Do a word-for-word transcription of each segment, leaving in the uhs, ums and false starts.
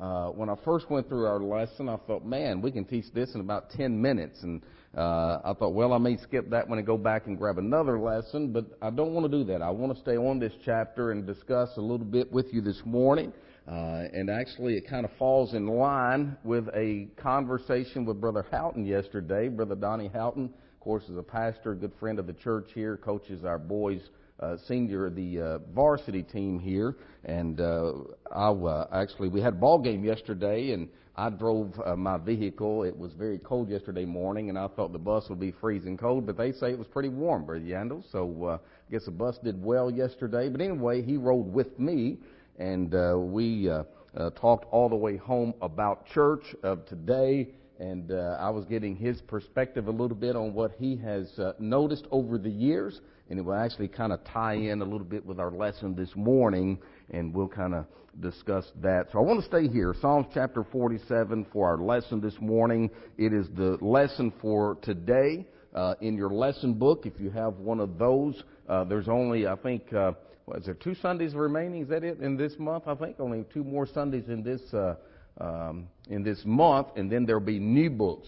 Uh, when I first went through our lesson, I thought, man, we can teach this in about ten minutes. And uh, I thought, well, I may skip that one and go back and grab another lesson, but I don't want to do that. I want to stay on this chapter and discuss a little bit with you this morning. Uh, and actually, it kind of falls in line with a conversation with Brother Houghton yesterday. Brother Donnie Houghton, of course, is a pastor, a good friend of the church here, coaches our boys' uh, senior, the uh, varsity team here. And uh, I uh, actually, we had a ball game yesterday, and I drove uh, my vehicle. It was very cold yesterday morning, and I thought the bus would be freezing cold, but they say it was pretty warm, Brother Yandel. So uh, I guess the bus did well yesterday. But anyway, he rode with me. And uh, we uh, uh, talked all the way home about church of today, and uh, I was getting his perspective a little bit on what he has uh, noticed over the years, and it will actually kind of tie in a little bit with our lesson this morning, and we'll kind of discuss that. So I want to stay here, Psalms chapter forty-seven for our lesson this morning. It is the lesson for today uh, in your lesson book. If you have one of those, uh, there's only, I think, uh, What, is there two Sundays remaining? Is that it in this month? I think only two more Sundays in this uh, um, in this month, and then there'll be new books.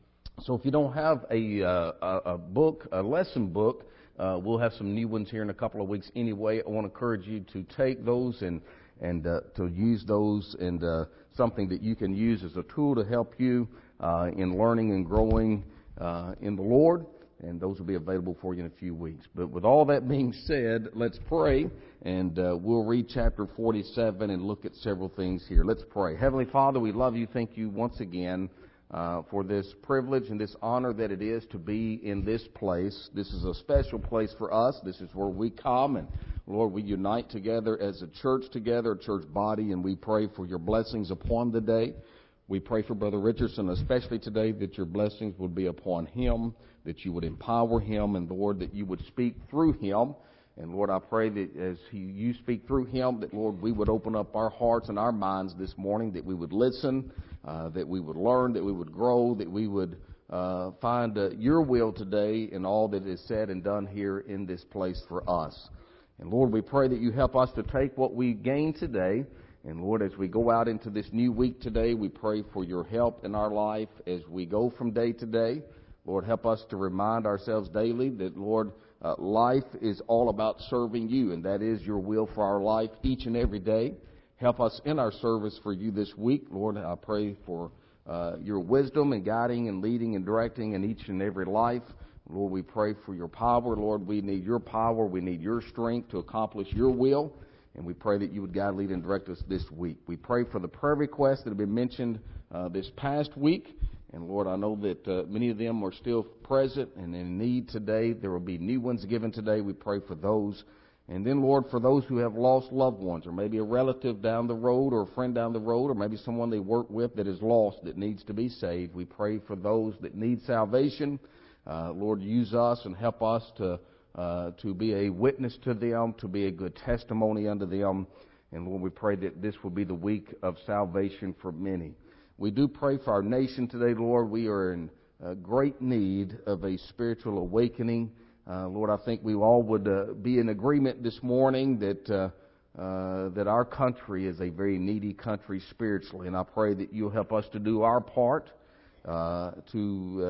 So if you don't have a uh, a, a book, a lesson book, uh, we'll have some new ones here in a couple of weeks. Anyway, I want to encourage you to take those and and uh, to use those, and uh, something that you can use as a tool to help you uh, in learning and growing uh, in the Lord. And those will be available for you in a few weeks. But with all that being said, let's pray, and uh, we'll read chapter forty-seven and look at several things here. Let's pray. Heavenly Father, we love you. Thank you once again uh, for this privilege and this honor that it is to be in this place. This is a special place for us. This is where we come, and Lord, we unite together as a church together, a church body, and we pray for your blessings upon the day. We pray for Brother Richardson, especially today, that your blessings would be upon him, that you would empower him, and Lord, that you would speak through him. And Lord, I pray that as he, you speak through him, that Lord, we would open up our hearts and our minds this morning, that we would listen, uh, that we would learn, that we would grow, that we would uh, find uh, your will today in all that is said and done here in this place for us. And Lord, we pray that you help us to take what we gain today. And Lord, as we go out into this new week today, we pray for your help in our life as we go from day to day. Lord, help us to remind ourselves daily that, Lord, uh, life is all about serving you, and that is your will for our life each and every day. Help us in our service for you this week. Lord, I pray for uh, your wisdom and guiding and leading and directing in each and every life. Lord, we pray for your power. Lord, we need your power. We need your strength to accomplish your will. And we pray that you would guide, lead, and direct us this week. We pray for the prayer requests that have been mentioned uh, this past week. And Lord, I know that uh, many of them are still present and in need today. There will be new ones given today. We pray for those. And then, Lord, for those who have lost loved ones, or maybe a relative down the road, or a friend down the road, or maybe someone they work with that is lost, that needs to be saved, we pray for those that need salvation. Uh, Lord, use us and help us to Uh, to be a witness to them, to be a good testimony unto them. And Lord, we pray that this will be the week of salvation for many. We do pray for our nation today, Lord. We are in uh, great need of a spiritual awakening. Uh, Lord, I think we all would uh, be in agreement this morning that uh, uh, that our country is a very needy country spiritually. And I pray that you'll help us to do our part uh, to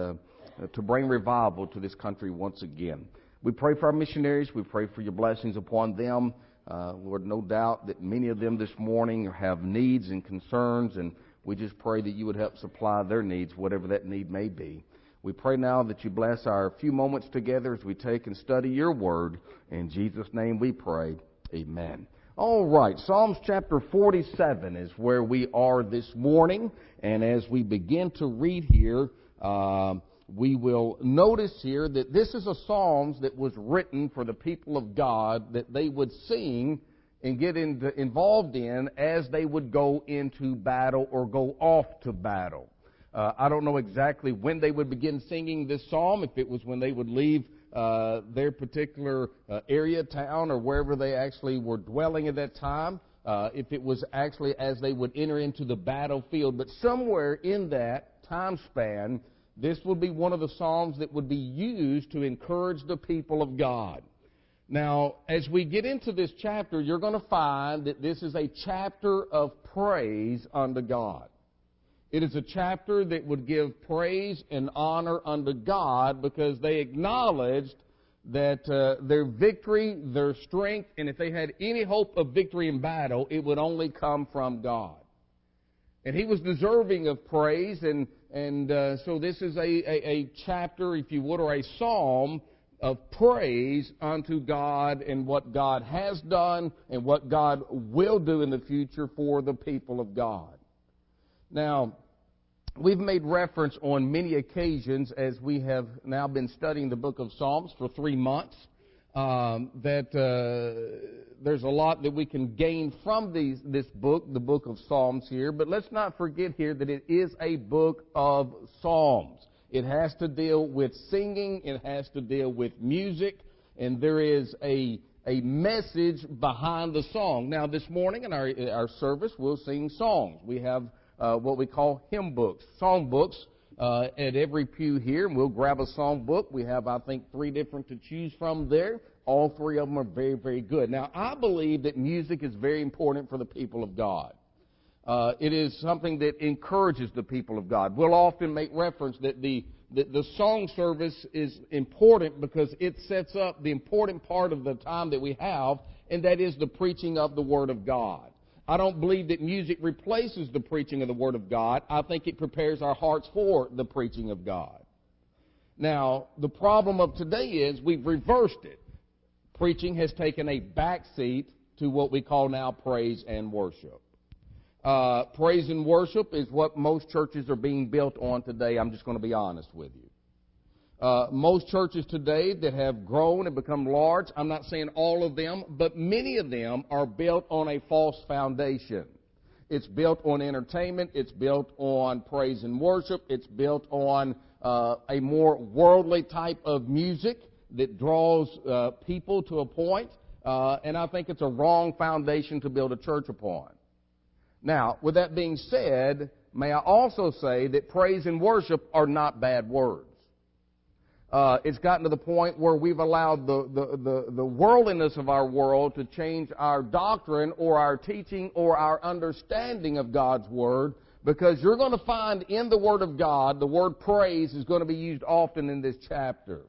uh, to bring revival to this country once again. We pray for our missionaries. We pray for your blessings upon them. Uh, Lord, no doubt that many of them this morning have needs and concerns, and we just pray that you would help supply their needs, whatever that need may be. We pray now that you bless our few moments together as we take and study your word. In Jesus' name we pray. Amen. All right, Psalms chapter forty-seven is where we are this morning, and as we begin to read here, uh, we will notice here that this is a Psalms that was written for the people of God that they would sing and get into, involved in as they would go into battle or go off to battle. Uh, I don't know exactly when they would begin singing this psalm, if it was when they would leave uh, their particular uh, area, town, or wherever they actually were dwelling at that time, uh, if it was actually as they would enter into the battlefield. But somewhere in that time span, this would be one of the psalms that would be used to encourage the people of God. Now, as we get into this chapter, you're going to find that this is a chapter of praise unto God. It is a chapter that would give praise and honor unto God because they acknowledged that uh, their victory, their strength, and if they had any hope of victory in battle, it would only come from God. And he was deserving of praise, and and uh, so this is a, a, a chapter, if you would, or a psalm of praise unto God and what God has done and what God will do in the future for the people of God. Now, we've made reference on many occasions as we have now been studying the book of Psalms for three months um, that uh, there's a lot that we can gain from these, this book, the book of Psalms here. But let's not forget here that it is a book of Psalms. It has to deal with singing. It has to deal with music. And there is a a message behind the song. Now, this morning in our, our service, we'll sing songs. We have uh, what we call hymn books, song books uh, at every pew here. And we'll grab a song book. We have, I think, three different to choose from there. All three of them are very, very good. Now, I believe that music is very important for the people of God. Uh, it is something that encourages the people of God. We'll often make reference that the, the the song service is important because it sets up the important part of the time that we have, and that is the preaching of the Word of God. I don't believe that music replaces the preaching of the Word of God. I think it prepares our hearts for the preaching of God. Now, the problem of today is we've reversed it. Preaching has taken a back seat to what we call now praise and worship. Uh, praise and worship is what most churches are being built on today. I'm just going to be honest with you. Uh, most churches today that have grown and become large, I'm not saying all of them, but many of them are built on a false foundation. It's built on entertainment. It's built on praise and worship. It's built on uh, a more worldly type of music that draws uh, people to a point, uh, and I think it's a wrong foundation to build a church upon. Now, with that being said, may I also say that praise and worship are not bad words. Uh, it's gotten to the point where we've allowed the, the, the, the worldliness of our world to change our doctrine or our teaching or our understanding of God's Word, because you're going to find in the Word of God, the word praise is going to be used often in this chapter.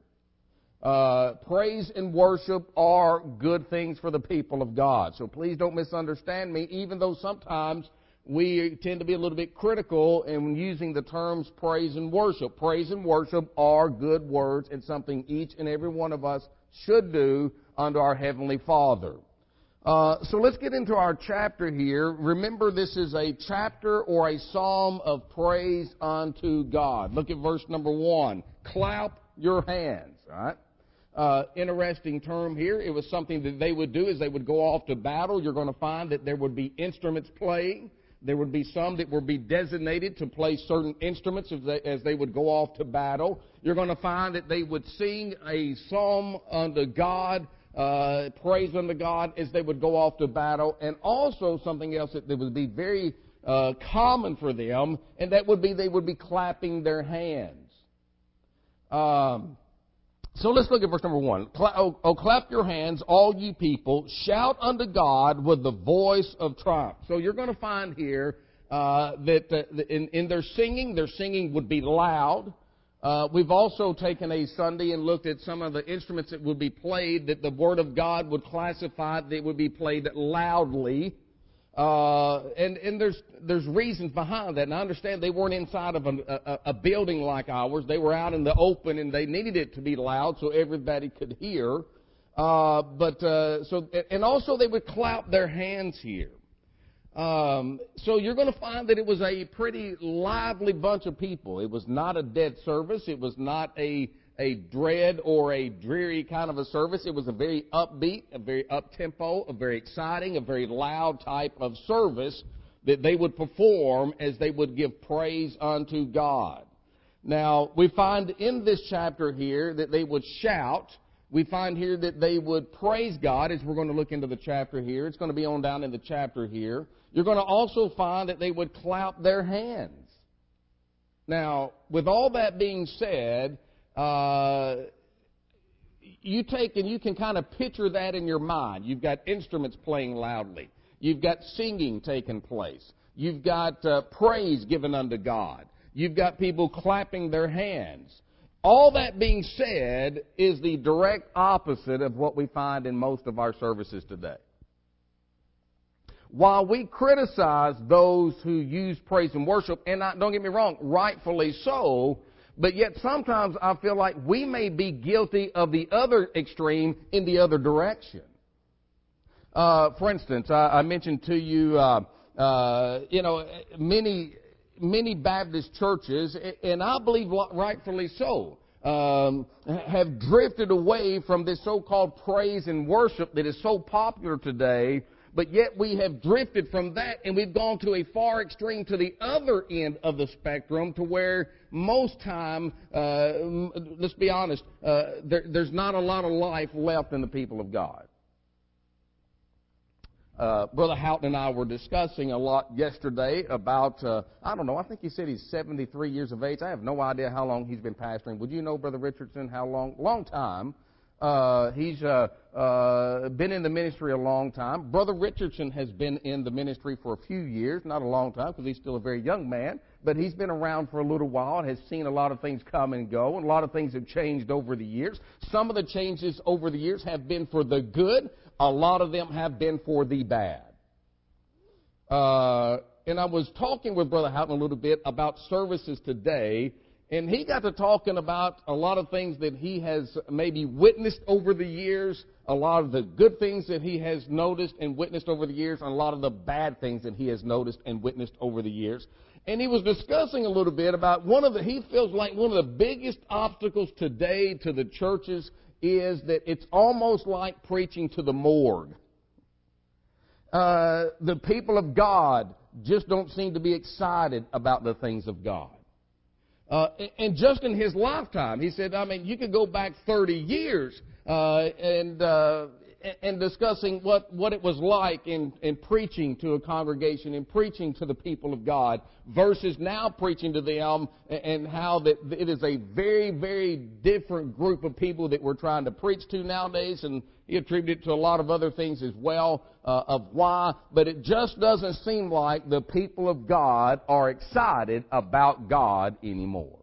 Uh, praise and worship are good things for the people of God. So please don't misunderstand me, even though sometimes we tend to be a little bit critical in using the terms praise and worship. Praise and worship are good words and something each and every one of us should do unto our Heavenly Father. Uh, so let's get into our chapter here. Remember, this is a chapter or a psalm of praise unto God. Look at verse number one. Clap your hands. All right. Uh, interesting term here. It was something that they would do as they would go off to battle. You're going to find that there would be instruments playing. There would be some that would be designated to play certain instruments as they, as they would go off to battle. You're going to find that they would sing a psalm unto God, uh, praise unto God as they would go off to battle. And also something else that, that would be very uh, common for them, and that would be they would be clapping their hands. Um... So let's look at verse number one. Oh, oh, clap your hands, all ye people. Shout unto God with the voice of triumph. So you're going to find here uh, that uh, in, in their singing, their singing would be loud. Uh, we've also taken a Sunday and looked at some of the instruments that would be played that the Word of God would classify that would be played loudly. Uh, and, and there's, there's reasons behind that. And I understand they weren't inside of a, a, a building like ours. They were out in the open and they needed it to be loud so everybody could hear. Uh, but, uh, so, and also they would clap their hands here. Um, so you're going to find that it was a pretty lively bunch of people. It was not a dead service. It was not a, a dread or a dreary kind of a service. It was a very upbeat, a very up-tempo, a very exciting, a very loud type of service that they would perform as they would give praise unto God. Now, we find in this chapter here that they would shout. We find here that they would praise God, as we're going to look into the chapter here. It's going to be on down in the chapter here. You're going to also find that they would clap their hands. Now, with all that being said, uh, you take and you can kind of picture that in your mind. You've got instruments playing loudly. You've got singing taking place. You've got uh, praise given unto God. You've got people clapping their hands. All that being said is the direct opposite of what we find in most of our services today. While we criticize those who use praise and worship, and I, don't get me wrong, rightfully so, but yet sometimes I feel like we may be guilty of the other extreme in the other direction. Uh, for instance, I, I mentioned to you, uh, uh, you know, many many Baptist churches, and I believe rightfully so, um, have drifted away from this so-called praise and worship that is so popular today. But yet we have drifted from that, and we've gone to a far extreme to the other end of the spectrum, to where most time, uh, let's be honest, uh, there, there's not a lot of life left in the people of God. Uh, Brother Houghton and I were discussing a lot yesterday about, uh, I don't know, I think he said he's seventy-three years of age. I have no idea how long he's been pastoring. Would you know, Brother Richardson, how long? Long time. Uh, he's uh, uh, been in the ministry a long time. Brother Richardson has been in the ministry for a few years, not a long time because he's still a very young man, but he's been around for a little while and has seen a lot of things come and go, and a lot of things have changed over the years. Some of the changes over the years have been for the good. A lot of them have been for the bad. Uh, and I was talking with Brother Houghton a little bit about services today, and he got to talking about a lot of things that he has maybe witnessed over the years, a lot of the good things that he has noticed and witnessed over the years, and a lot of the bad things that he has noticed and witnessed over the years. And he was discussing a little bit about one of the, he feels like one of the biggest obstacles today to the churches is that it's almost like preaching to the morgue. Uh, the people of God just don't seem to be excited about the things of God. Uh, and just in his lifetime, he said, I mean, you could go back thirty years uh, and uh, and discussing what, what it was like in, in preaching to a congregation and preaching to the people of God versus now preaching to them, and how that it is a very, very different group of people that we're trying to preach to nowadays. And he attributed it to a lot of other things as well uh, of why, but it just doesn't seem like the people of God are excited about God anymore.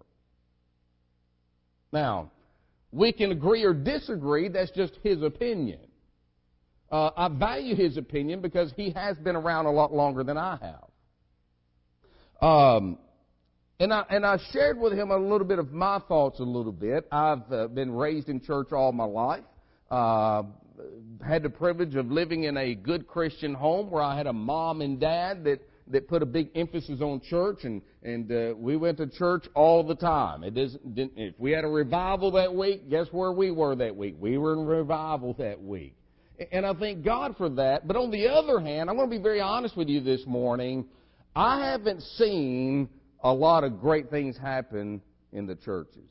Now, we can agree or disagree. That's just his opinion. Uh, I value his opinion because he has been around a lot longer than I have. Um, and I and I shared with him a little bit of my thoughts a little bit. I've uh, been raised in church all my life. Uh, had the privilege of living in a good Christian home where I had a mom and dad that, that put a big emphasis on church, and and uh, we went to church all the time. It doesn't, didn't, if we had a revival that week, guess where we were that week? We were in revival that week. And I thank God for that. But on the other hand, I'm going to be very honest with you this morning. I haven't seen a lot of great things happen in the churches.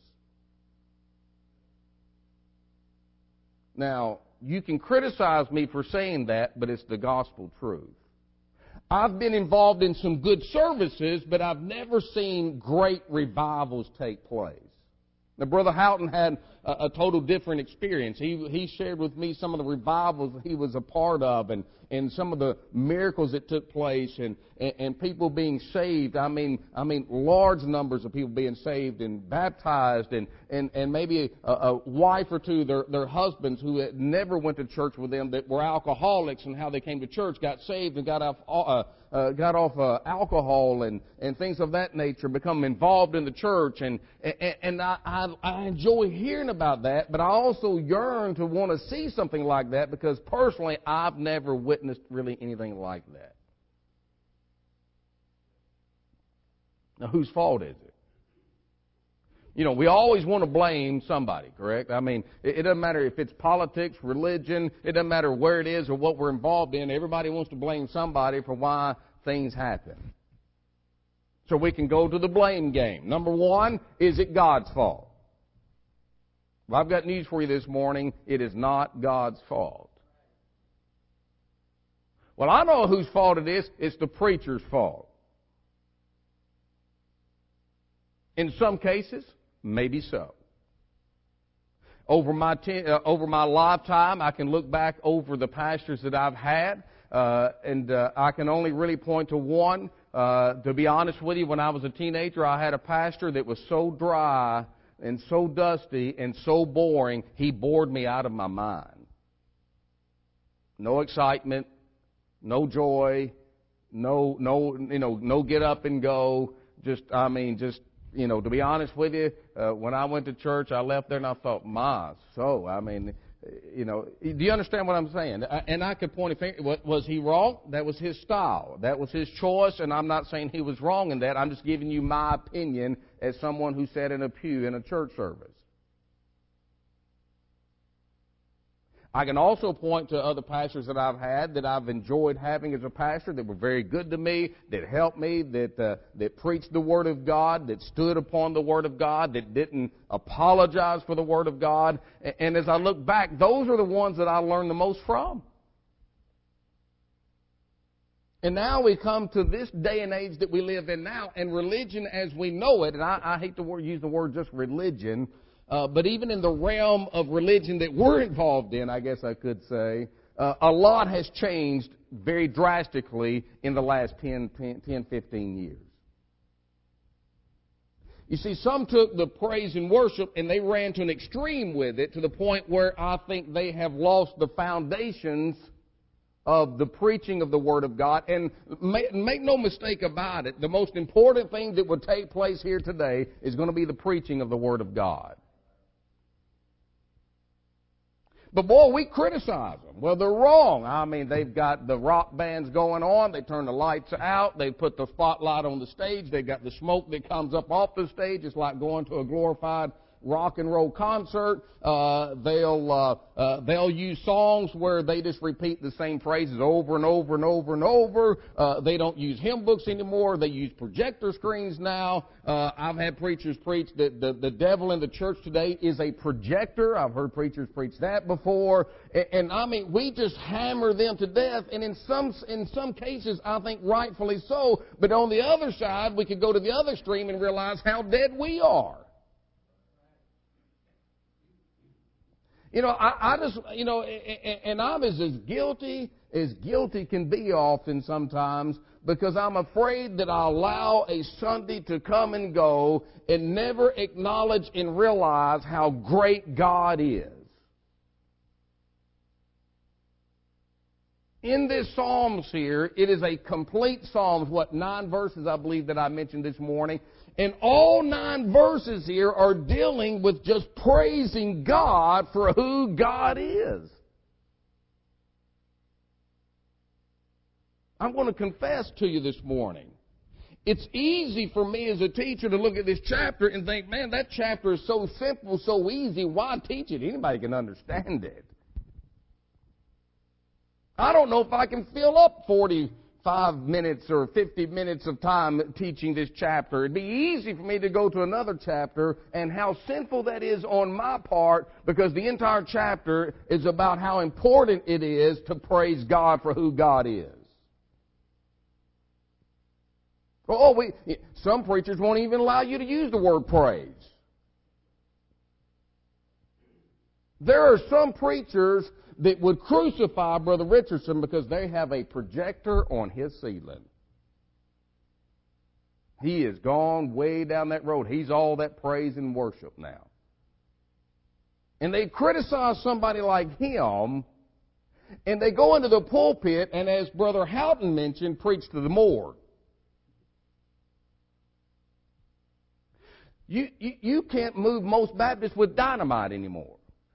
Now, you can criticize me for saying that, but it's the gospel truth. I've been involved in some good services, but I've never seen great revivals take place. Now, Brother Houghton had a, a total different experience. He he shared with me some of the revivals that he was a part of, and, and some of the miracles that took place, and, and, and people being saved. I mean, I mean, large numbers of people being saved and baptized, and, and, and maybe a, a wife or two, their their husbands who had never went to church with them, that were alcoholics, and how they came to church, got saved, and got off uh, uh, got off uh, alcohol and, and things of that nature, become involved in the church, and and, and I, I I enjoy hearing about that, but I also yearn to want to see something like that, because personally I've never witnessed really anything like that. Now, whose fault is it? You know, we always want to blame somebody, correct? I mean, it, it doesn't matter if it's politics, religion, it doesn't matter where it is or what we're involved in. Everybody wants to blame somebody for why things happen. So we can go to the blame game. Number one, is it God's fault? Well, I've got news for you this morning. It is not God's fault. Well, I know whose fault it is. It's the preacher's fault. In some cases, maybe so. over my ten, uh, over my lifetime, I can look back over the pastors that I've had, uh, and uh, I can only really point to one. Uh, to be honest with you, when I was a teenager, I had a pastor that was so dry and so dusty and so boring, he bored me out of my mind. No excitement, no joy, no, no, you know, no get up and go. Just, I mean, just, you know, to be honest with you, uh, when I went to church, I left there and I thought, my, so, I mean, you know, do you understand what I'm saying? And I could point a finger. Was he wrong? That was his style. That was his choice, and I'm not saying he was wrong in that. I'm just giving you my opinion as someone who sat in a pew in a church service. I can also point to other pastors that I've had that I've enjoyed having as a pastor that were very good to me, that helped me, that uh, that preached the Word of God, that stood upon the Word of God, that didn't apologize for the Word of God. And as I look back, those are the ones that I learned the most from. And now we come to this day and age that we live in now, and religion as we know it, and I, I hate to word, use the word just religion, Uh, but even in the realm of religion that we're involved in, I guess I could say, uh, a lot has changed very drastically in the last ten, fifteen years. You see, some took the praise and worship and they ran to an extreme with it to the point where I think they have lost the foundations of the preaching of the Word of God. And make, make no mistake about it, the most important thing that would take place here today is going to be the preaching of the Word of God. But boy, we criticize them. Well, they're wrong. I mean, they've got the rock bands going on. They turn the lights out. They put the spotlight on the stage. They've got the smoke that comes up off the stage. It's like going to a glorified rock and roll concert. Uh, they'll uh, uh, they'll use songs where they just repeat the same phrases over and over and over and over. Uh, they don't use hymn books anymore. They use projector screens now. Uh, I've had preachers preach that the, the devil in the church today is a projector. I've heard preachers preach that before. And, and I mean, we just hammer them to death. And in some in some cases, I think rightfully so. But on the other side, we could go to the other extreme and realize how dead we are. You know, I, I just, you know, and I'm as, as guilty as guilty can be often sometimes because I'm afraid that I allow a Sunday to come and go and never acknowledge and realize how great God is. In this Psalms here, it is a complete Psalms, what, nine verses I believe that I mentioned this morning. And all nine verses here are dealing with just praising God for who God is. I'm going to confess to you this morning. It's easy for me as a teacher to look at this chapter and think, man, that chapter is so simple, so easy. Why teach it? Anybody can understand it. I don't know if I can fill up forty-five minutes or fifty minutes of time teaching this chapter. It'd be easy for me to go to another chapter, and how sinful that is on my part, because the entire chapter is about how important it is to praise God for who God is. Oh, we, some preachers won't even allow you to use the word praise. There are some preachers that would crucify Brother Richardson because they have a projector on his ceiling. He has gone way down that road. He's all that praise and worship now. And they criticize somebody like him, and they go into the pulpit and, as Brother Houghton mentioned, preach to the morgue. You, you, you can't move most Baptists with dynamite anymore.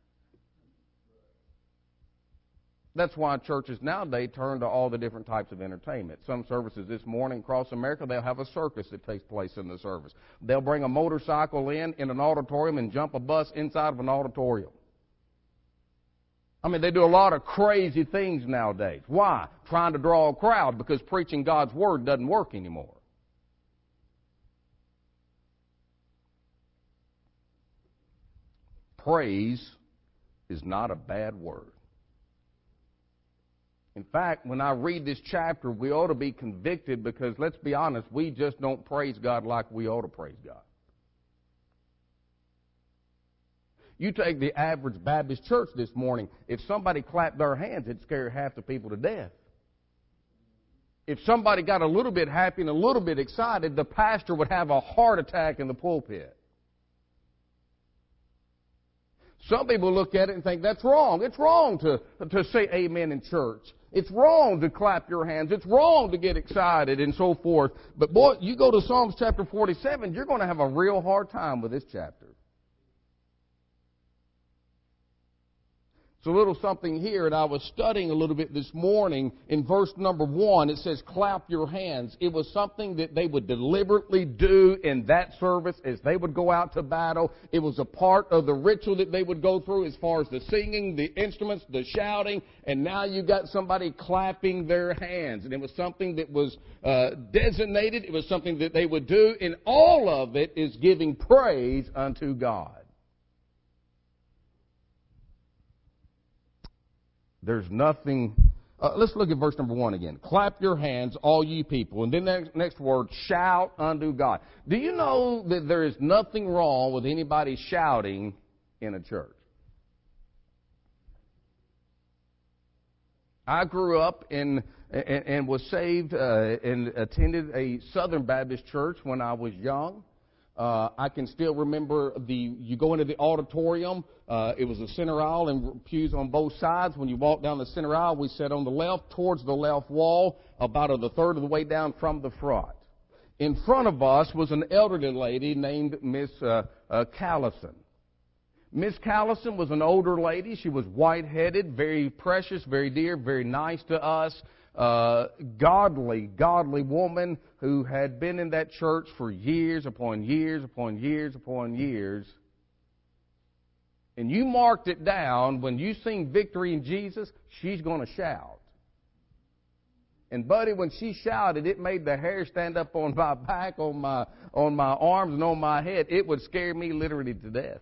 That's why churches nowadays turn to all the different types of entertainment. Some services this morning across America, they'll have a circus that takes place in the service. They'll bring a motorcycle in, in an auditorium and jump a bus inside of an auditorium. I mean, they do a lot of crazy things nowadays. Why? Trying to draw a crowd, because preaching God's Word doesn't work anymore. Praise is not a bad word. In fact, when I read this chapter, we ought to be convicted, because let's be honest, we just don't praise God like we ought to praise God. You take the average Baptist church this morning, if somebody clapped their hands, it'd scare half the people to death. If somebody got a little bit happy and a little bit excited, the pastor would have a heart attack in the pulpit. Some people look at it and think that's wrong. It's wrong to, to say amen in church. It's wrong to clap your hands. It's wrong to get excited and so forth. But boy, you go to Psalms chapter forty-seven, you're going to have a real hard time with this chapter. It's a little something here, and I was studying a little bit this morning. In verse number one, it says, clap your hands. It was something that they would deliberately do in that service as they would go out to battle. It was a part of the ritual that they would go through as far as the singing, the instruments, the shouting, and now you got somebody clapping their hands. And it was something that was uh, designated. It was something that they would do, and all of it is giving praise unto God. There's nothing. Uh, let's look at verse number one again. Clap your hands, all ye people. And then the next word, shout unto God. Do you know that there is nothing wrong with anybody shouting in a church? I grew up in and, and was saved uh, and attended a Southern Baptist church when I was young. Uh, I can still remember the, you go into the auditorium, uh, it was a center aisle and pews on both sides. When you walk down the center aisle, we sat on the left, towards the left wall, about a third of the way down from the front. In front of us was an elderly lady named Miss uh, uh, Callison. Miss Callison was an older lady. She was white-headed, very precious, very dear, very nice to us. Uh, godly, godly woman who had been in that church for years upon years upon years upon years. And you marked it down, when you sing Victory in Jesus, she's going to shout. And buddy, when she shouted, it made the hair stand up on my back, on my, on my arms, and on my head. It would scare me literally to death.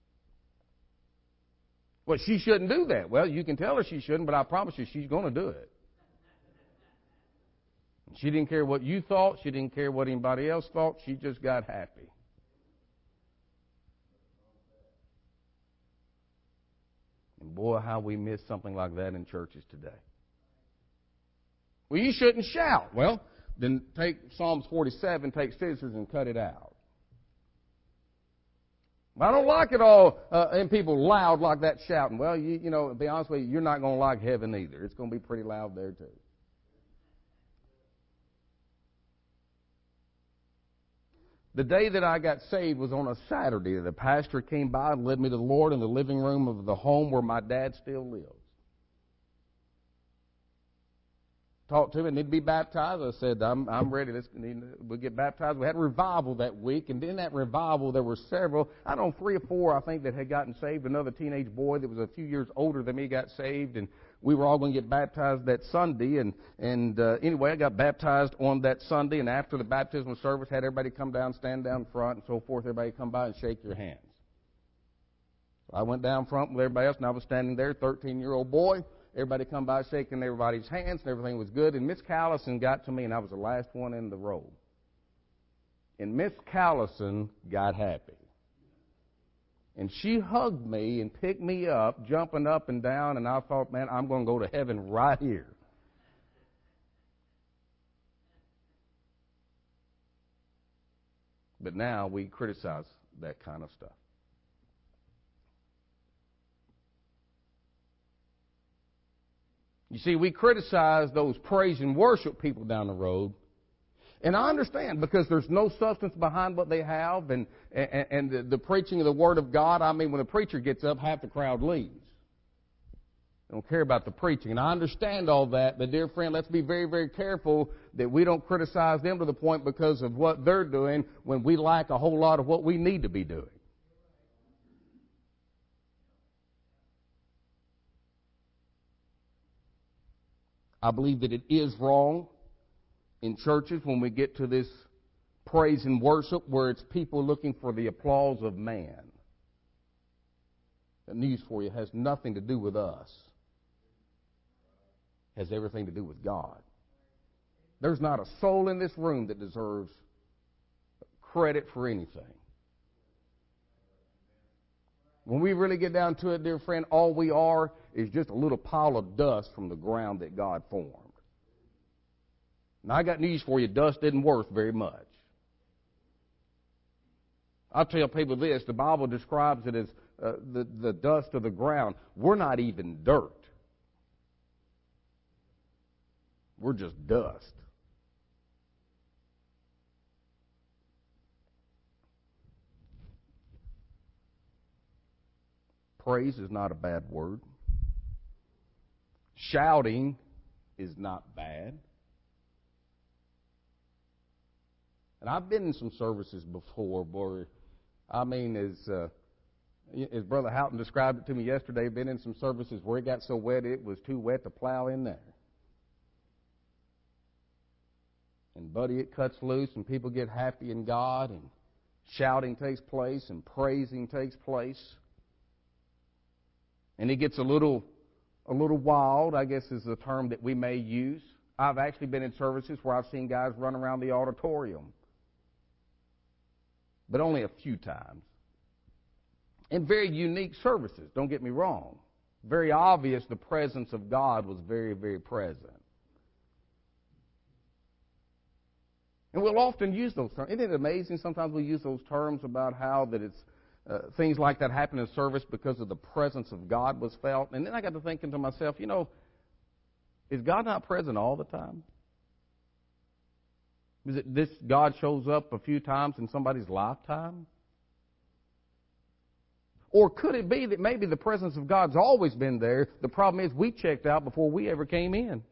Well, she shouldn't do that. Well, you can tell her she shouldn't, but I promise you she's going to do it. She didn't care what you thought. She didn't care what anybody else thought. She just got happy. And boy, how we miss something like that in churches today. Well, you shouldn't shout. Well, then take Psalms forty-seven, take scissors and cut it out. Well, I don't like it all, uh, and people loud like that shouting. Well, you, you know, to be honest with you, you're not going to like heaven either. It's going to be pretty loud there too. The day that I got saved was on a Saturday. The pastor came by and led me to the Lord in the living room of the home where my dad still lives. Talked to him and need to be baptized. I said, I'm, I'm ready. Let's, we'll get baptized. We had a revival that week, and in that revival there were several, I don't know, three or four, I think, that had gotten saved. Another teenage boy that was a few years older than me got saved, and we were all going to get baptized that Sunday. And, and uh, anyway, I got baptized on that Sunday, and after the baptismal service, had everybody come down, stand down front, and so forth. Everybody come by and shake your hands. I went down front with everybody else, and I was standing there, thirteen-year-old boy. Everybody come by shaking everybody's hands, and everything was good. And Miss Callison got to me, and I was the last one in the row. And Miss Callison got happy. And she hugged me and picked me up, jumping up and down, and I thought, man, I'm going to go to heaven right here. But now we criticize that kind of stuff. You see, we criticize those praise and worship people down the road. And I understand, because there's no substance behind what they have, and, and, and the, the preaching of the Word of God. I mean, when the preacher gets up, half the crowd leaves. They don't care about the preaching. And I understand all that, but dear friend, let's be very, very careful that we don't criticize them to the point because of what they're doing when we lack a whole lot of what we need to be doing. I believe that it is wrong in churches when we get to this praise and worship where it's people looking for the applause of man. The news for you has nothing to do with us. It has everything to do with God. There's not a soul in this room that deserves credit for anything. When we really get down to it, dear friend, all we are is just a little pile of dust from the ground that God formed. Now, I got news for you. Dust isn't worth very much. I'll tell people this. The Bible describes it as uh, the, the dust of the ground. We're not even dirt. We're just dust. Praise is not a bad word. Shouting is not bad. And I've been in some services before where, I mean, as uh, as Brother Houghton described it to me yesterday, been in some services where it got so wet it was too wet to plow in there. And, buddy, it cuts loose and people get happy in God and shouting takes place and praising takes place. And it gets a little a little wild, I guess is the term that we may use. I've actually been in services where I've seen guys run around the auditorium. But only a few times. In very unique services, don't get me wrong. Very obvious the presence of God was very, very present. And we'll often use those terms. Isn't it amazing? Sometimes we use those terms about how that it's uh, things like that happen in service because of the presence of God was felt. And then I got to thinking to myself, you know, is God not present all the time? Is it this God shows up a few times in somebody's lifetime? Or could it be that maybe the presence of God's always been there? The problem is we checked out before we ever came in.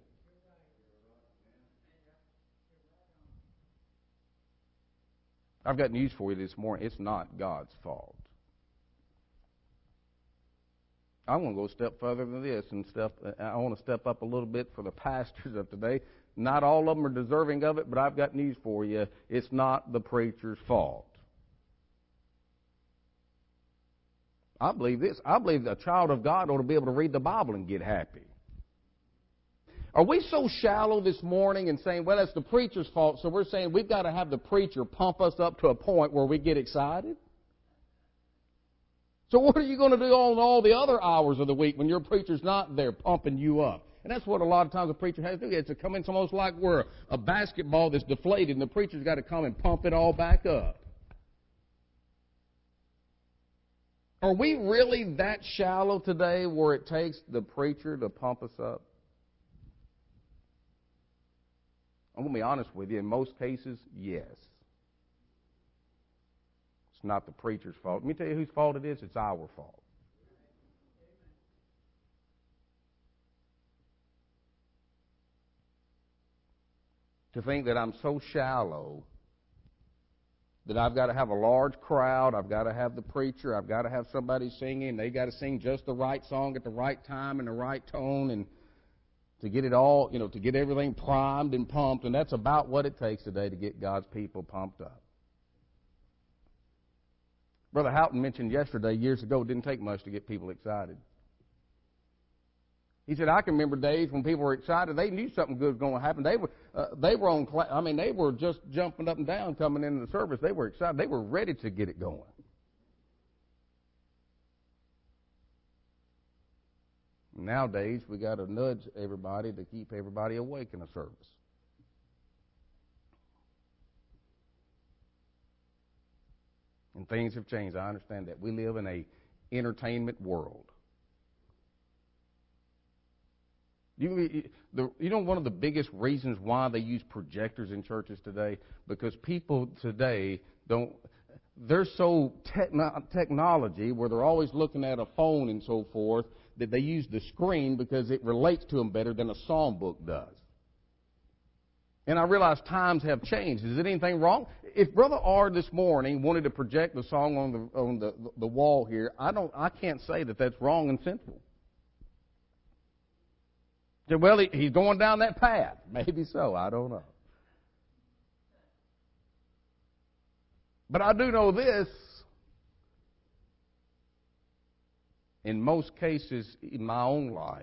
I've got news for you this morning. It's not God's fault. I want to go a step further than this, and step. I want to step up a little bit for the pastors of today. Not all of them are deserving of it, but I've got news for you. It's not the preacher's fault. I believe this. I believe a child of God ought to be able to read the Bible and get happy. Are we so shallow this morning and saying, well, it's the preacher's fault, so we're saying we've got to have the preacher pump us up to a point where we get excited? So what are you going to do on all the other hours of the week when your preacher's not there pumping you up? And that's what a lot of times a preacher has to do. It's to come in almost like we're a basketball that's deflated, and the preacher's got to come and pump it all back up. Are we really that shallow today where it takes the preacher to pump us up? I'm going to be honest with you. In most cases, yes. It's not the preacher's fault. Let me tell you whose fault it is. It's our fault. To think that I'm so shallow that I've got to have a large crowd, I've got to have the preacher, I've got to have somebody singing, they got to sing just the right song at the right time and the right tone, and to get it all, you know, to get everything primed and pumped, and that's about what it takes today to get God's people pumped up. Brother Houghton mentioned yesterday, years ago, it didn't take much to get people excited. He said, I can remember days when people were excited. They knew something good was going to happen. They were, uh, they were on, I mean, they were just jumping up and down coming into the service. They were excited. They were ready to get it going. Nowadays, we got to nudge everybody to keep everybody awake in a service. And things have changed. I understand that. We live in a entertainment world. You, the, you know one of the biggest reasons why they use projectors in churches today? Because people today don't, they're so techno- technology where they're always looking at a phone and so forth that they use the screen because it relates to them better than a song book does. And I realize times have changed. Is there anything wrong? If Brother R this morning wanted to project the song on the on the, the wall here, I don't I can't say that that's wrong and sinful. Well, he, he's going down that path. Maybe so. I don't know. But I do know this. In most cases in my own life,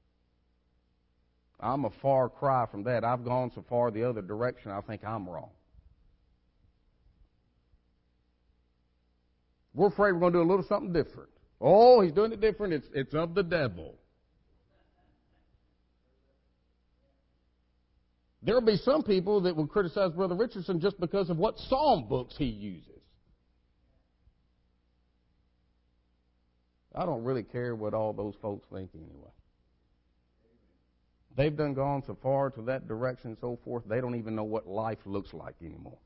I'm a far cry from that. I've gone so far the other direction, I think I'm wrong. We're afraid we're going to do a little something different. Oh, he's doing it different. It's, it's of the devil. There'll be some people that will criticize Brother Richardson just because of what psalm books he uses. I don't really care what all those folks think anyway. They've done gone so far to that direction and so forth, they don't even know what life looks like anymore.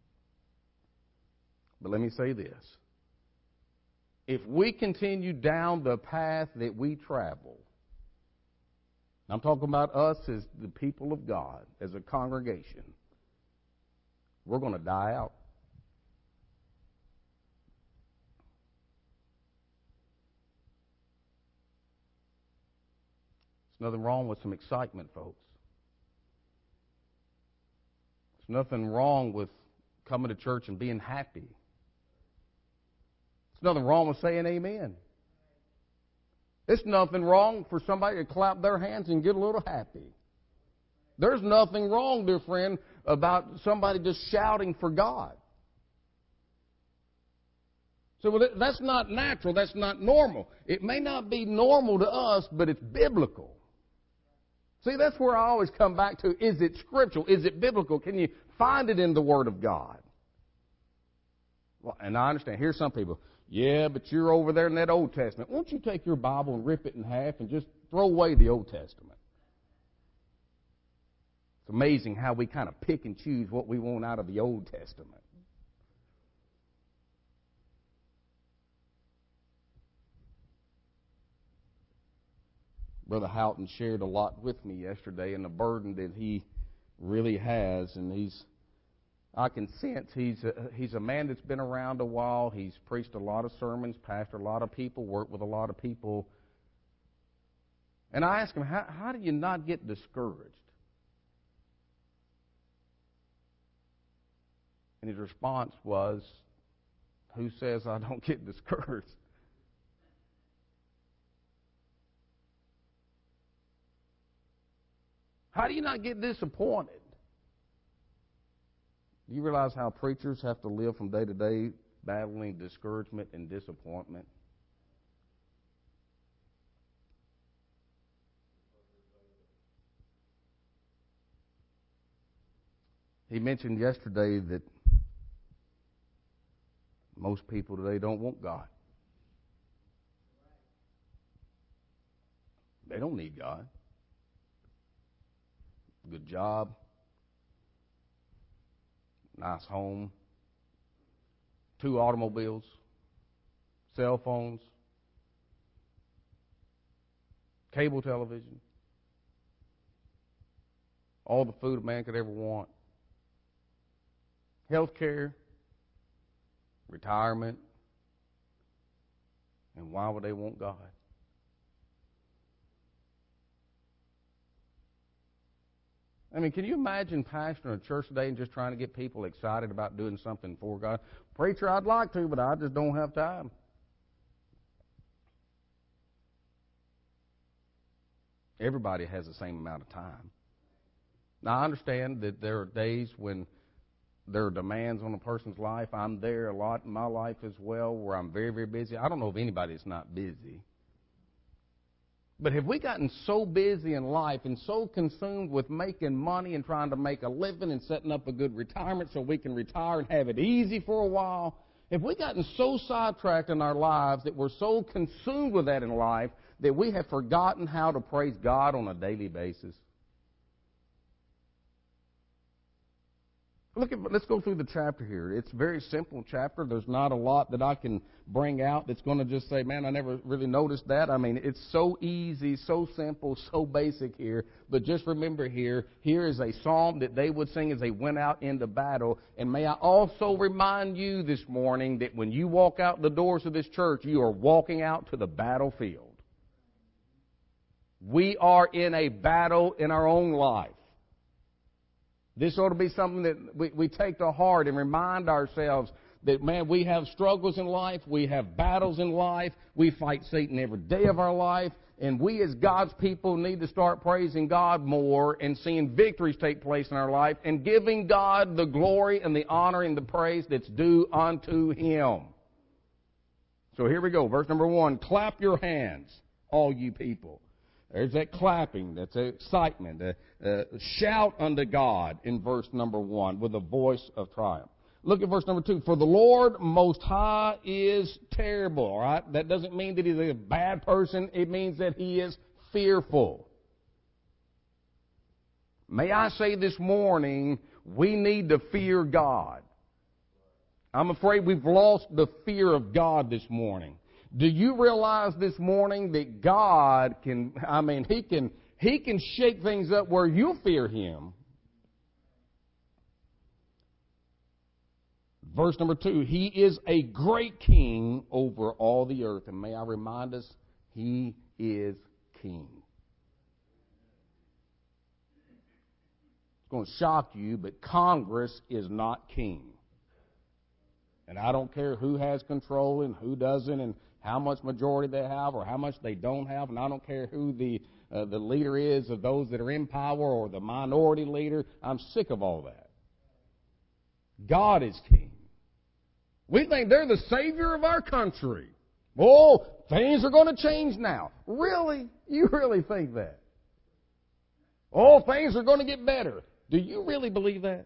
But let me say this. If we continue down the path that we travel, I'm talking about us as the people of God, as a congregation, we're going to die out. There's nothing wrong with some excitement, folks. There's nothing wrong with coming to church and being happy. There's nothing wrong with saying amen. There's nothing wrong for somebody to clap their hands and get a little happy. There's nothing wrong, dear friend, about somebody just shouting for God. So well, that's not natural. That's not normal. It may not be normal to us, but it's biblical. See, that's where I always come back to. Is it scriptural? Is it biblical? Can you find it in the Word of God? Well, and I understand. Here's some people. Yeah, but you're over there in that Old Testament. Won't you take your Bible and rip it in half and just throw away the Old Testament? It's amazing how we kind of pick and choose what we want out of the Old Testament. Brother Houghton shared a lot with me yesterday, and the burden that he really has, and he's, I can sense he's a, he's a man that's been around a while. He's preached a lot of sermons, pastored a lot of people, worked with a lot of people. And I asked him, how, how do you not get discouraged? And his response was, who says I don't get discouraged? How do you not get disappointed? Do you realize how preachers have to live from day to day battling discouragement and disappointment? He mentioned yesterday that most people today don't want God. They don't need God. Good job, nice home, two automobiles, cell phones, cable television, all the food a man could ever want, health care, retirement, and why would they want God? I mean, can you imagine pastoring a church today and just trying to get people excited about doing something for God? Preacher, I'd like to, but I just don't have time. Everybody has the same amount of time. Now, I understand that there are days when there are demands on a person's life. I'm there a lot in my life as well where I'm very, very busy. I don't know of anybody that's not busy. But have we gotten so busy in life and so consumed with making money and trying to make a living and setting up a good retirement so we can retire and have it easy for a while? Have we gotten so sidetracked in our lives that we're so consumed with that in life that we have forgotten how to praise God on a daily basis? Look at, let's go through the chapter here. It's a very simple chapter. There's not a lot that I can bring out that's going to just say, man, I never really noticed that. I mean, it's so easy, so simple, so basic here. But just remember here, here is a psalm that they would sing as they went out into battle. And may I also remind you this morning that when you walk out the doors of this church, you are walking out to the battlefield. We are in a battle in our own life. This ought to be something that we, we take to heart and remind ourselves that, man, we have struggles in life, we have battles in life, we fight Satan every day of our life, and we as God's people need to start praising God more and seeing victories take place in our life and giving God the glory and the honor and the praise that's due unto Him. So So here we go. Verse number one, clap your hands, all you people. There's that clapping. That's excitement. Uh, uh, shout unto God in verse number one with a voice of triumph. Look at verse number two. For the Lord Most High is terrible. All right? That doesn't mean that he's a bad person. It means that he is fearful. May I say this morning, we need to fear God. I'm afraid we've lost the fear of God this morning. Do you realize this morning that God can, I mean, He can, He can shake things up where you fear Him. Verse number two, He is a great King over all the earth. And may I remind us, He is King. It's going to shock you, but Congress is not king. And I don't care who has control and who doesn't and how much majority they have or how much they don't have. And I don't care who the uh, the leader is of those that are in power or the minority leader. I'm sick of all that. God is king. We think they're the savior of our country. Oh, things are going to change now. Really? You really think that? Oh, things are going to get better. Do you really believe that?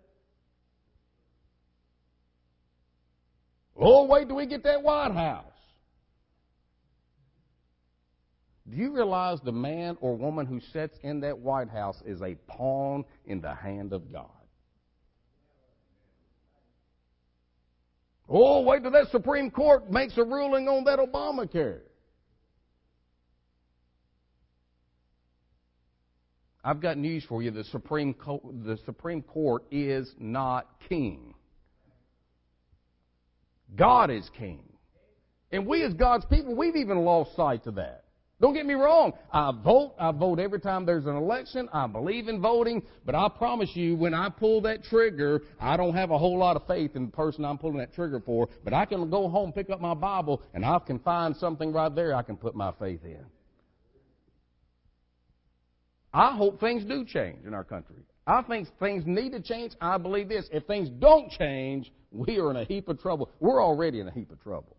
Oh, wait till we get that White House. Do you realize the man or woman who sits in that White House is a pawn in the hand of God? Oh, wait till that Supreme Court makes a ruling on that Obamacare. I've got news for you. The Supreme Co- the Supreme Court is not king. God is king. And we as God's people, we've even lost sight of that. Don't get me wrong. I vote. I vote every time there's an election. I believe in voting. But I promise you, when I pull that trigger, I don't have a whole lot of faith in the person I'm pulling that trigger for. But I can go home, pick up my Bible, and I can find something right there I can put my faith in. I hope things do change in our country. I think things need to change. I believe this. If things don't change, we are in a heap of trouble. We're already in a heap of trouble.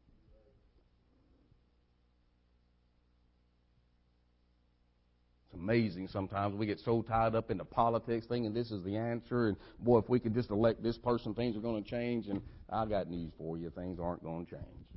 It's amazing sometimes we get so tied up into politics thinking this is the answer. And, boy, if we could just elect this person, things are going to change. And I got news for you. Things aren't going to change.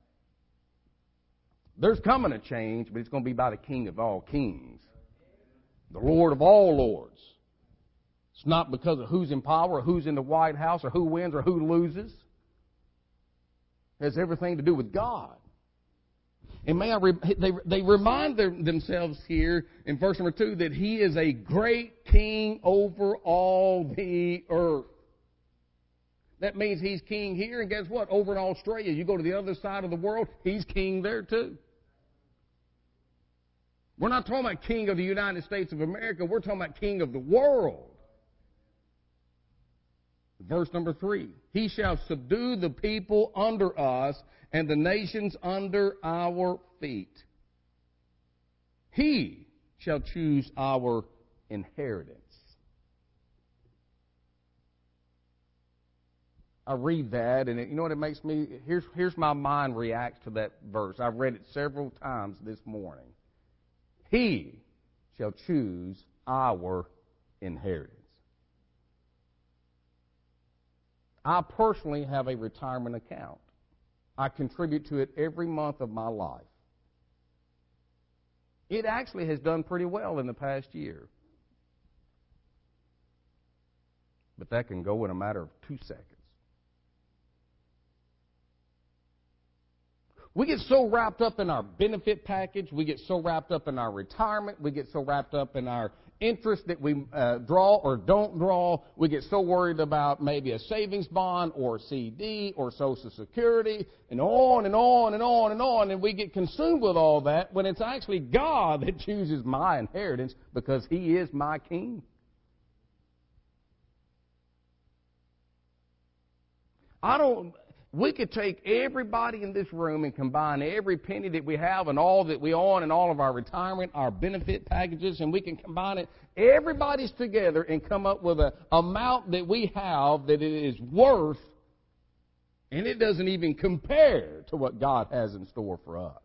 There's coming a change, but it's going to be by the King of all kings, the Lord of all lords. It's not because of who's in power or who's in the White House or who wins or who loses. It has everything to do with God. And may I re- they, they remind their, themselves here in verse number two that He is a great King over all the earth. That means He's king here, and guess what? Over in Australia, you go to the other side of the world, He's king there too. We're not talking about king of the United States of America. We're talking about king of the world. Verse number three, He shall subdue the people under us and the nations under our feet. He shall choose our inheritance. I read that, and it, you know what it makes me, here's, here's my mind reacts to that verse. I've read it several times this morning. He shall choose our inheritance. I personally have a retirement account. I contribute to it every month of my life. It actually has done pretty well in the past year. But that can go in a matter of two seconds. We get so wrapped up in our benefit package. We get so wrapped up in our retirement. We get so wrapped up in our interest that we uh, draw or don't draw. We get so worried about maybe a savings bond or a C D or Social Security and on and on and on and on. And we get consumed with all that when it's actually God that chooses my inheritance because He is my king. I don't... We could take everybody in this room and combine every penny that we have and all that we own and all of our retirement, our benefit packages, and we can combine it. Everybody's together and come up with an amount that we have that it is worth And it doesn't even compare to what God has in store for us.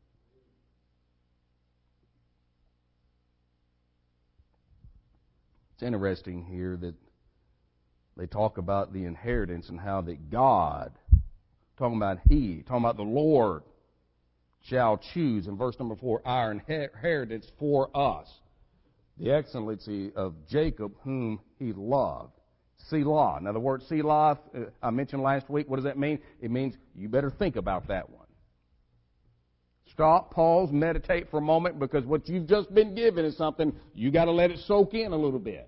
It's interesting here that they talk about the inheritance and how that God, talking about He, talking about the Lord, shall choose, in verse number four, our inheritance for us, the excellency of Jacob, whom He loved. Selah. Now the word Selah, uh, I mentioned last week, what does that mean? It means you better think about that one. Stop, pause, meditate for a moment, because what you've just been given is something you got to let it soak in a little bit.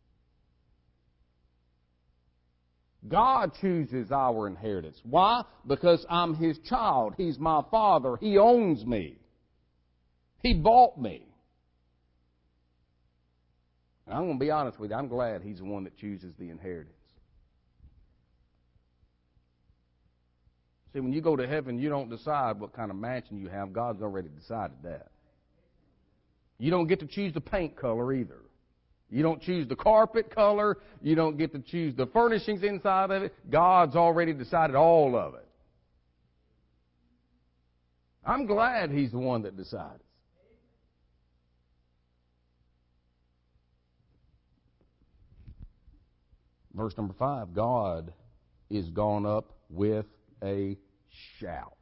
God chooses our inheritance. Why? Because I'm His child. He's my Father. He owns me. He bought me. And I'm going to be honest with you. I'm glad He's the one that chooses the inheritance. See, when you go to heaven, you don't decide what kind of mansion you have. God's already decided that. You don't get to choose the paint color either. You don't choose the carpet color. You don't get to choose the furnishings inside of it. God's already decided all of it. I'm glad He's the one that decides. Verse number five, God is gone up with a shout.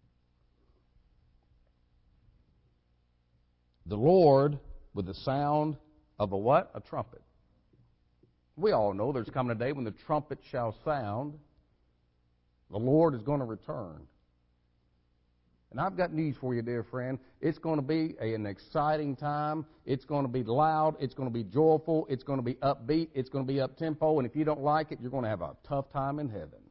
The Lord with the sound of a what? A trumpet. We all know there's coming a day when the trumpet shall sound. The Lord is going to return. And I've got news for you, dear friend. It's going to be a, an exciting time. It's going to be loud. It's going to be joyful. It's going to be upbeat. It's going to be up-tempo. And if you don't like it, you're going to have a tough time in heaven.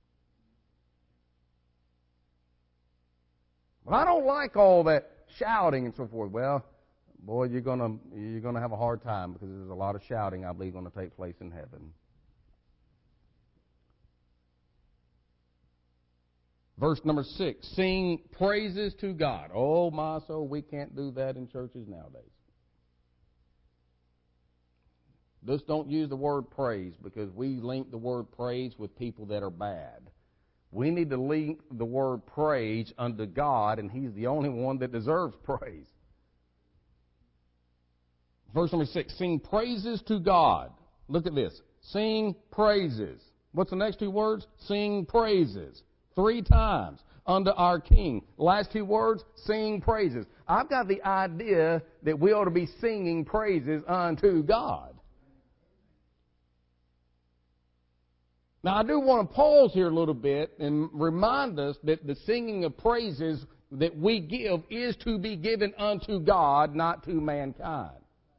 But I don't like all that shouting and so forth. Well, boy, you're going to you're going to have a hard time, because there's a lot of shouting, I believe, going to take place in heaven. Verse number six, sing praises to God. Oh, my soul, we can't do that in churches nowadays. Just don't use the word praise, because we link the word praise with people that are bad. We need to link the word praise unto God, and He's the only one that deserves praise. Verse number six, sing praises to God. Look at this. Sing praises. What's the next two words? Sing praises. Three times. Unto our King. Last two words, sing praises. I've got the idea that we ought to be singing praises unto God. Now, I do want to pause here a little bit and remind us that the singing of praises that we give is to be given unto God, not to mankind.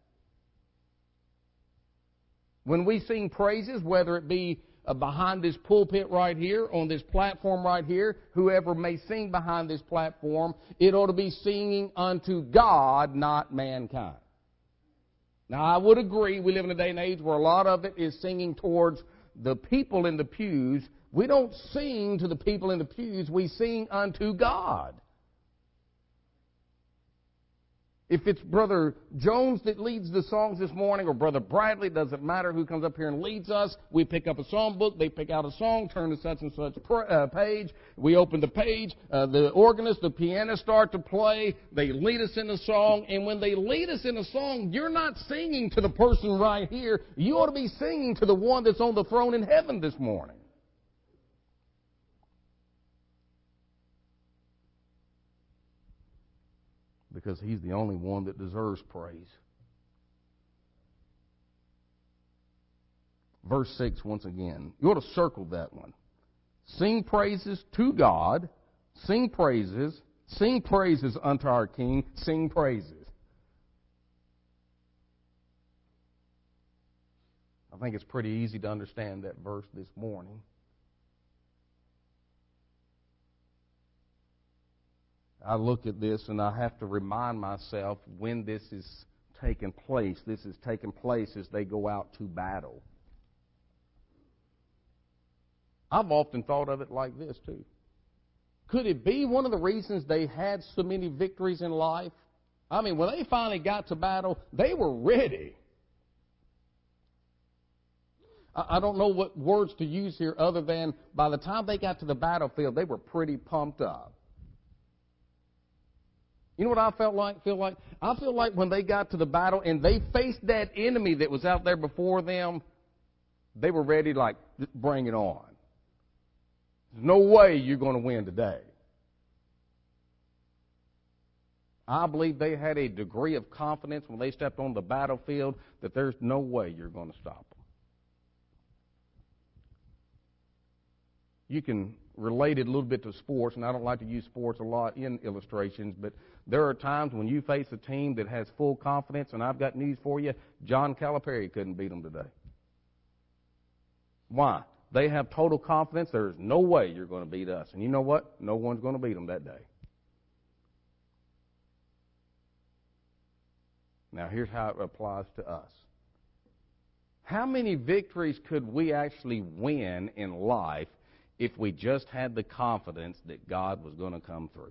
When we sing praises, whether it be uh, behind this pulpit right here, on this platform right here, whoever may sing behind this platform, it ought to be singing unto God, not mankind. Now, I would agree, we live in a day and age where a lot of it is singing towards the people in the pews. We don't sing to the people in the pews, we sing unto God. If it's Brother Jones that leads the songs this morning, or Brother Bradley, doesn't matter who comes up here and leads us. We pick up a song book, they pick out a song, turn to such and such uh, page. We open the page, uh, the organist, the pianist start to play. They lead us in a song, and when they lead us in a song, you're not singing to the person right here. You ought to be singing to the one that's on the throne in heaven this morning. Because He's the only one that deserves praise. Verse six, once again. You ought to circle that one. Sing praises to God. Sing praises. Sing praises unto our King. Sing praises. I think it's pretty easy to understand that verse this morning. I look at this and I have to remind myself when this is taking place. This is taking place as they go out to battle. I've often thought of it like this too. Could it be one of the reasons they had so many victories in life? I mean, when they finally got to battle, they were ready. I, I don't know what words to use here other than by the time they got to the battlefield, they were pretty pumped up. You know what I felt like? Feel like? I feel like when they got to the battle and they faced that enemy that was out there before them, they were ready to, like, bring it on. There's no way you're going to win today. I believe they had a degree of confidence when they stepped on the battlefield that there's no way you're going to stop them. You can relate it a little bit to sports, and I don't like to use sports a lot in illustrations, but there are times when you face a team that has full confidence, and I've got news for you, John Calipari couldn't beat them today. Why? They have total confidence. There's no way you're going to beat us. And you know what? No one's going to beat them that day. Now, here's how it applies to us. How many victories could we actually win in life if we just had the confidence that God was going to come through?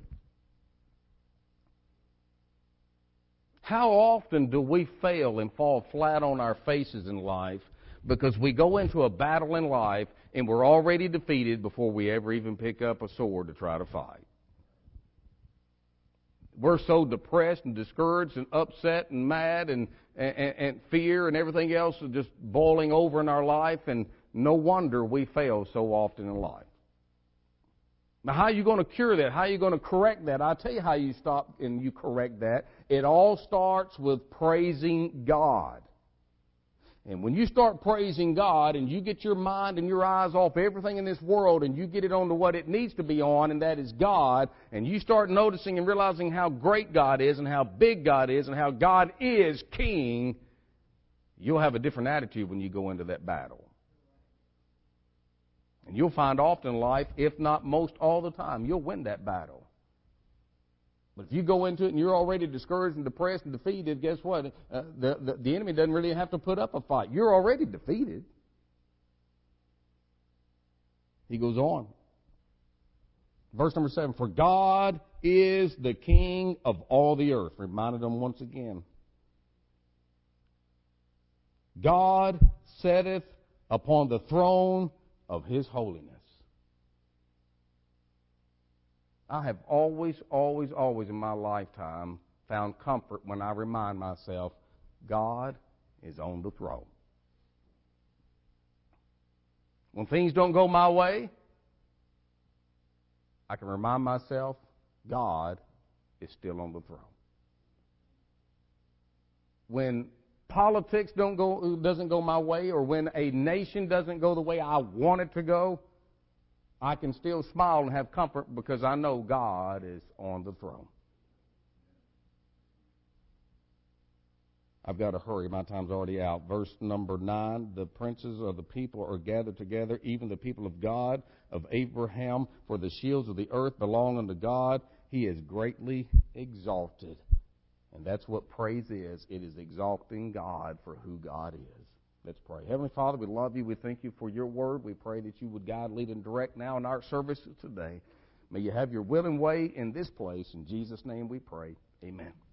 How often do we fail and fall flat on our faces in life because we go into a battle in life and we're already defeated before we ever even pick up a sword to try to fight? We're so depressed and discouraged and upset and mad and, and, and fear and everything else is just boiling over in our life, and no wonder we fail so often in life. Now, how are you going to cure that? How are you going to correct that? I'll tell you how you stop and you correct that. It all starts with praising God. And when you start praising God and you get your mind and your eyes off everything in this world and you get it on to what it needs to be on, and that is God, and you start noticing and realizing how great God is and how big God is and how God is King, you'll have a different attitude when you go into that battle. And you'll find often in life, if not most all the time, you'll win that battle. But if you go into it and you're already discouraged and depressed and defeated, guess what? Uh, the, the, the enemy doesn't really have to put up a fight. You're already defeated. He goes on. Verse number seven, for God is the King of all the earth. Reminded them once again. God sitteth upon the throne of His holiness. I have always, always, always in my lifetime found comfort when I remind myself, God is on the throne. When things don't go my way, I can remind myself, God is still on the throne. When politics don't go, doesn't go my way, or when a nation doesn't go the way I want it to go, I can still smile and have comfort because I know God is on the throne. I've got to hurry. My time's already out. Verse number nine, the princes of the people are gathered together, even the people of God, of Abraham, for the shields of the earth belong unto God. He is greatly exalted. And that's what praise is. It is exalting God for who God is. Let's pray. Heavenly Father, we love you. We thank you for your word. We pray that you would guide, lead, and direct now in our services today. May you have your will and way in this place. In Jesus' name we pray. Amen.